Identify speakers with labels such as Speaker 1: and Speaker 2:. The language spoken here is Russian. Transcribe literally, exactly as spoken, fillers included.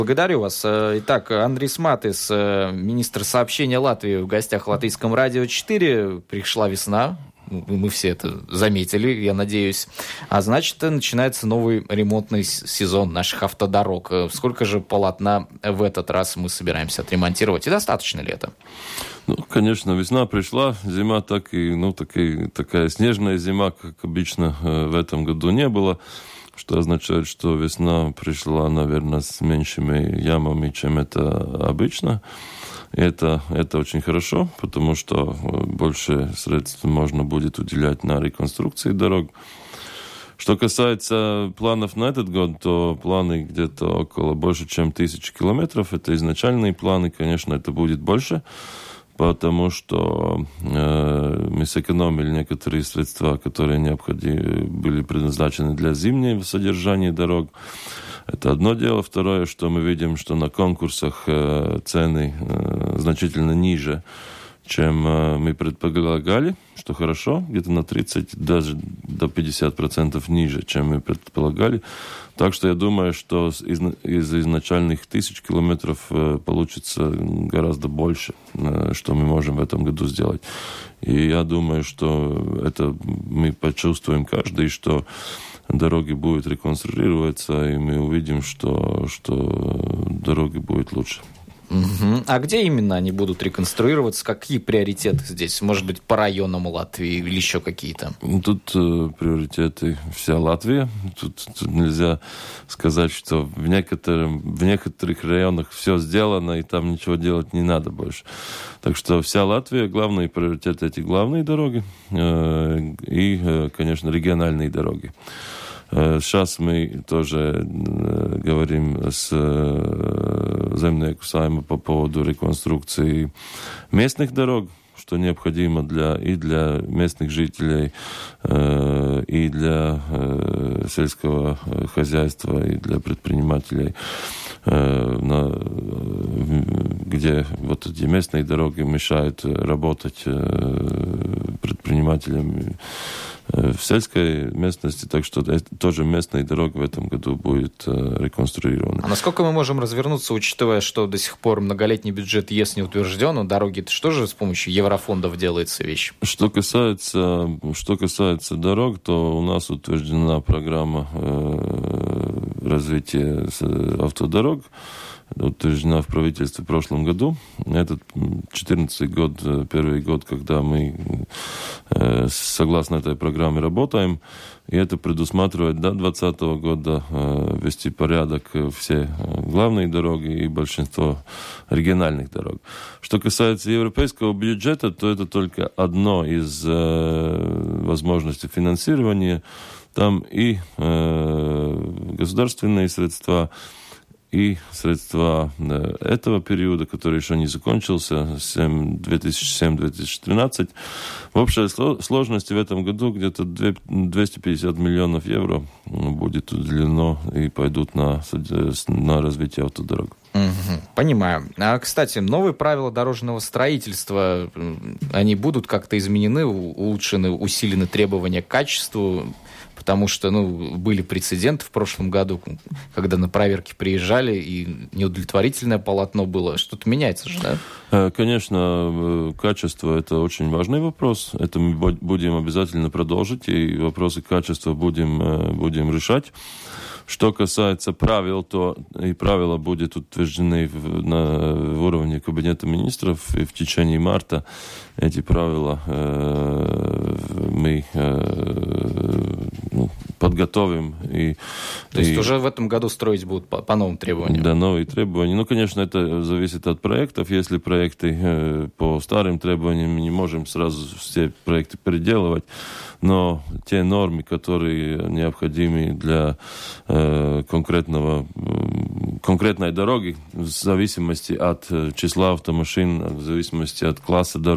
Speaker 1: Благодарю вас. Итак, Андрис Матис, министр сообщения Латвии, в гостях в Латвийском радио четыре. Пришла весна. Мы все это заметили, я надеюсь. А значит, начинается новый ремонтный сезон наших автодорог. Сколько же полотна в этот раз мы собираемся отремонтировать? И достаточно ли это?
Speaker 2: Ну, конечно, весна пришла, зима так и, ну, такая, такая снежная зима, как обычно в этом году не было. Что означает, что весна пришла, наверное, с меньшими ямами, чем это обычно. И это, это очень хорошо, потому что больше средств можно будет уделять на реконструкции дорог. Что касается планов на этот год, то планы где-то около больше, чем тысячи километров. Это изначальные планы, конечно, это будет больше, потому что э, мы сэкономили некоторые средства, которые необходимы, были предназначены для зимнего содержания дорог. Это одно дело. Второе, что мы видим, что на конкурсах э, цены э, значительно ниже, чем э, мы предполагали, что хорошо, где-то на тридцать, даже до пятьдесят процентов ниже, чем мы предполагали. Так что я думаю, что из, из изначальных тысяч километров э, получится гораздо больше, э, что мы можем в этом году сделать. И я думаю, что это мы почувствуем каждый, что дороги будут реконструироваться, и мы увидим, что, что дороги будут лучше.
Speaker 1: Угу. А где именно они будут реконструироваться? Какие приоритеты здесь? Может быть, по районам Латвии или еще какие-то?
Speaker 2: Тут э, приоритеты вся Латвия. Тут, тут нельзя сказать, что в, некоторым, в некоторых районах все сделано, и там ничего делать не надо больше. Так что вся Латвия, главные приоритеты эти главные дороги э, и, э, конечно, региональные дороги. Сейчас мы тоже говорим с Земnieku Saeimu по поводу реконструкции местных дорог, что необходимо для, и для местных жителей, и для сельского хозяйства, и для предпринимателей, где вот эти местные дороги мешают работать предпринимателям в сельской местности, так что тоже местная дорога в этом году будет реконструирована.
Speaker 1: А насколько мы можем развернуться, учитывая, что до сих пор многолетний бюджет ЕС не утвержден, а дороги-то что же с помощью еврофондов делается вещь?
Speaker 2: Что касается, что касается дорог, то у нас утверждена программа развития автодорог, утверждена в правительстве в прошлом году. Этот четырнадцатый год, первый год, когда мы э, согласно этой программе работаем, и это предусматривает до двадцатого года э, ввести порядок все главные дороги и большинство региональных дорог. Что касается европейского бюджета, то это только одно из э, возможностей финансирования. Там и э, государственные средства, и средства этого периода, который еще не закончился, две тысячи седьмой - две тысячи тринадцатый. В общей сложности в этом году где-то двести пятьдесят миллионов евро будет уделено и пойдут на, на развитие автодорог.
Speaker 1: Угу, понимаю. А, кстати, новые правила дорожного строительства, они будут как-то изменены, улучшены, усилены требования к качеству? Потому что, ну, были прецеденты в прошлом году, когда на проверки приезжали, и неудовлетворительное полотно было. Что-то меняется же, да?
Speaker 2: Конечно, качество – это очень важный вопрос. Это мы будем обязательно продолжить, и вопросы качества будем, будем решать. Что касается правил, то и правила будут утверждены в, на, в уровне Кабинета министров, и в течение марта эти правила э, мы э, ну, подготовим. И,
Speaker 1: то есть
Speaker 2: и,
Speaker 1: уже в этом году строить будут по, по новым требованиям?
Speaker 2: Да, новые требования. Ну, конечно, это зависит от проектов. Если проекты э, по старым требованиям, мы не можем сразу все проекты переделывать, но те нормы, которые необходимы для э, конкретного, э, конкретной дороги, в зависимости от числа автомашин, в зависимости от класса дороги,